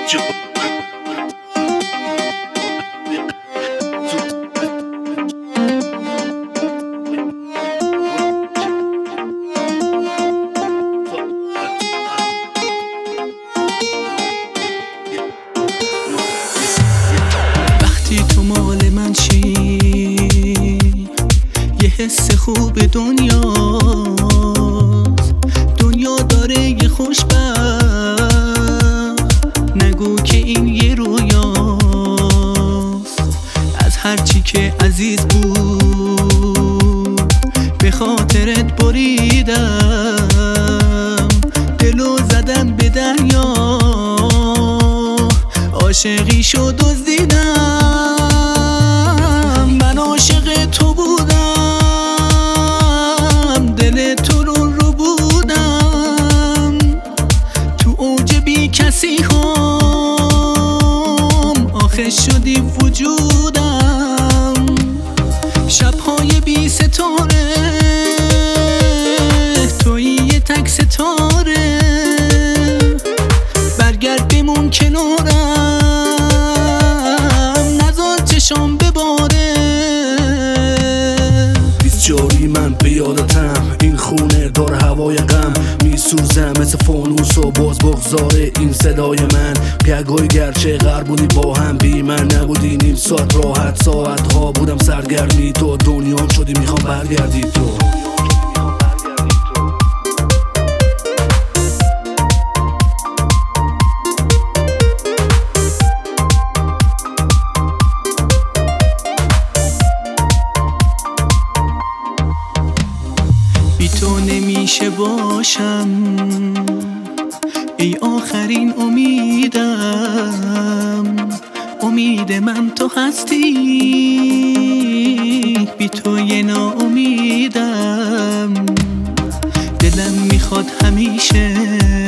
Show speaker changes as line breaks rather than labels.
وقتی تو مال من شی یه حس خوب دنیاست، دنیا داره یه خوشبخت، نگو که این یه رویاست. از هرچی که عزیز بود به خاطرت بریدم، دلو زدم به دریا، عاشقی شد دزدیدم. من عاشق تو بودم، دل تو رو بودم، تو اوج بی کسی هم آخه شدی وجودم. شبهای بی ستاره توی یه تک ستاره، برگرد بمون کنارم، نذار چشام بباره.
24 من به یادتم، این خونه داره هوای غم، میسوزم مثل فانوس و باز بغضاره این صدای من. پیگوی گرچه غربونی با هم، بی من نبودی نیم ساعت راحت، ساعت ها بودم سرگرمی تو، دنیام شدی میخوام برگردی تو.
بی تو نمیشه باشم، ای آخرین امیدم، امید من تو هستی، بی تو یه ناامیدم. دلم میخواد همیشه